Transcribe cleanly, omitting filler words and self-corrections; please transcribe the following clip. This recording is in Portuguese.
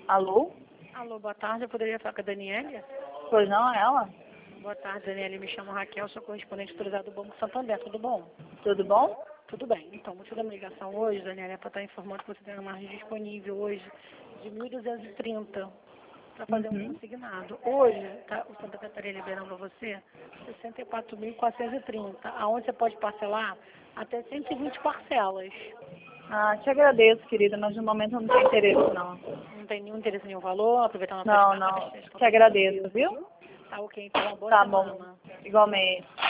Alô? Alô, boa tarde. Eu poderia falar com a Daniele? Pois não, é ela? Boa tarde, Daniele. Me chamo Raquel, sou correspondente autorizado do Banco Santander. Tudo bom? Tudo bom? Tudo bem. Então, o motivo da minha ligação hoje, Daniele, é para estar informando que você tem uma margem disponível hoje de 1.230 para fazer um consignado. Hoje, tá, o Santander estaria liberando para você 64.430, aonde você pode parcelar até 120 parcelas. Ah, te agradeço, querida, mas no momento eu não tenho interesse, não. Não tem nenhum interesse em nenhum valor, aproveitando a Não, festa. não. Te agradeço, viu? Tá ok, então, uma boa Tá semana. bom. Igualmente.